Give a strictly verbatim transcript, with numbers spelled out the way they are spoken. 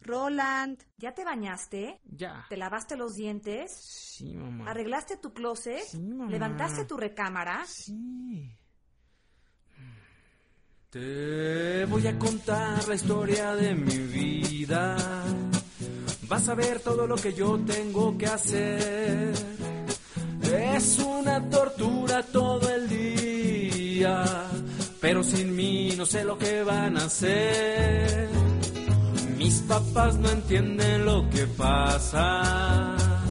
Roland, ¿ya te bañaste? Ya. ¿Te lavaste los dientes? Sí, mamá. ¿Arreglaste tu closet? Sí, mamá. ¿Levantaste tu recámara? Sí. Te voy a contar la historia de mi vida. Vas a ver todo lo que yo tengo que hacer. Es una tortura todo el día, pero sin mí no sé lo que van a hacer. Mis papás no entienden lo que pasa.